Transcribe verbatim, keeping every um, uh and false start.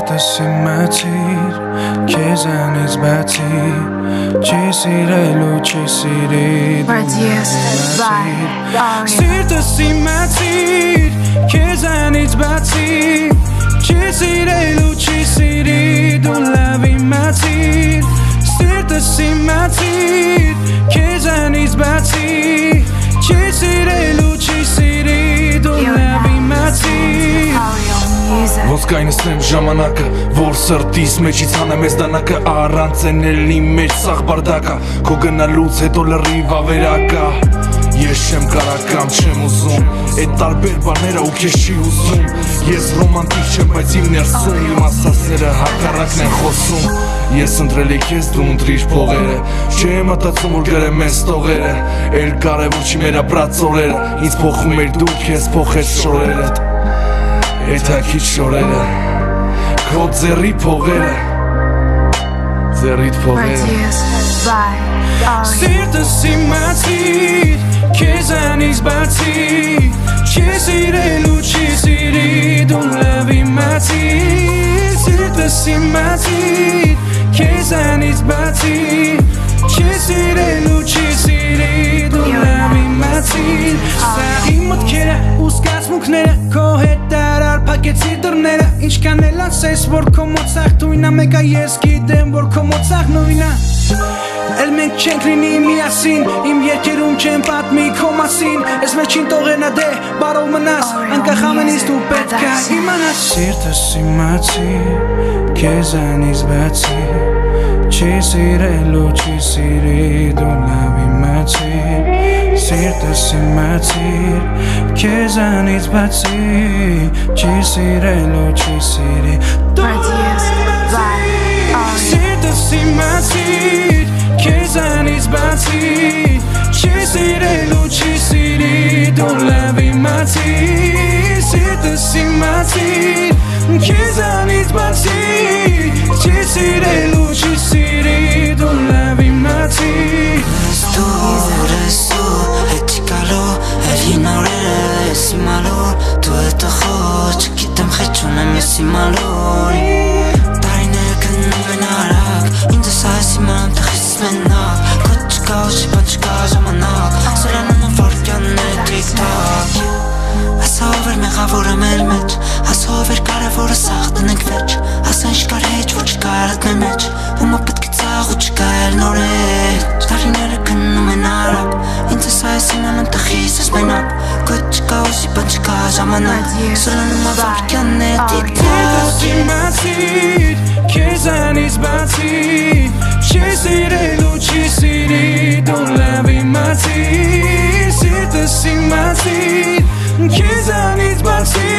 Sirtս իմ մացիր, քեզանից բացի Չի սիրելու, չի սիրի Սիրտս իմ մացիր, քեզանից բացի Չի սիրելու, չի սիրի Դու լավ իմացիր Սիրտս իմ մացիր, քեզանից բացի Չի սիրելու, չի սիրի Դու լավ իմացիր Ոսկայնս եմ ժամանակը, որ սրտիս մեջից հանեմ ես դանակը Առանց ենելի մեջ սաղ բարդակա, քո գնալուց հետո լրիվ ավերակա Ես չեմ կարակամ, չեմ ուզում, էդ տարբեր բաները ու քեզ չի ուզում Ես ռոմանտիկ չեմ, բայց իմ ներսում, իմ ասասերը հակառակն են խոսում Ես ընտրել էի քեզ, դու ընտրիր փողերը Չեմ մտածում, որ գրեմ ես տողերը Էլ կարևոր չի մեր ապրած օրերը Ինձ փոխում էր դու, քեզ փոխեց շորերը Էդ հակիչ շորերը Քո ձեռի փողերը Ձեռիդ փողերը Սիրտս իմացիր, քեզանից բացի Չի սիրելու, չի սիրի Դու լավ իմացիր Սիրտս իմացիր, քեզանից բացի Չի սիրելու, չի սիրի Դու լավ իմացիր Սաղ իմ մտքերը ու զգացմունքները Քո հետ տարար փակեցի դռները Ինչքան էլ ասես, որ քո մոտ սաղ թույնա Մեկա ես գիտեմ, որ քո մոտ սաղ նույնա Էլ մենք չենք լինի միասին Իմ երկերում չեմ պատմի քո մասին Ես մեջին տողենա դե բարով մնաս Անկախ ամենից դու պետք է իմանաս Սիրտս իմացիր, քեզանից բացի Չի սիրելու, չի սիրի Դու լավ իմացիր Սիրտս իմացիր, քեզանից բացի Չի սիրելու, չի սիրի Դու Սիրտս իմացիր, քեզանից բացի Չի սիրելու, չի սիրի Դու լավ իմացիր Սիրտս իմացիր, քեզանից բացի Չի սիրելու, չի սիրի Դու լավ իմացիր Դուր ես դու, հետ չի գալու Էլին օրերը ես իմալոր Դու հետ ախոր, չգիտեմ խեչ ունեմ ես իմալոր Տարիներ գնում են արագ Ինձ ես այս իմանամ տխից մենակ Քո չկա ու շիպա չկա ժամանակ Սրանում եմ վարկյանն է տիկ-տակ Հասով էր մեղավորը մեր մեջ Հասով էր կարևորը սաղ տնենք վերջ Հասա ինչ կար հեչ, որ չկա արդ մեր մեջ Հումա պետք է ծաղ ու չկա էլ նորեջ Տարիները գնում են արագ Ինձ ես այս իմանամ տխից ես մենակ Քո չկա ու շիպա չկա ժամանակ Սրանում եմ վարկյանն է տիկ-տակ Իմացիր, քեզանից բացի Չի սիրելու, չի սիրի Դու լավ իմացիր Սիրտս իմացիր, քեզանից բացի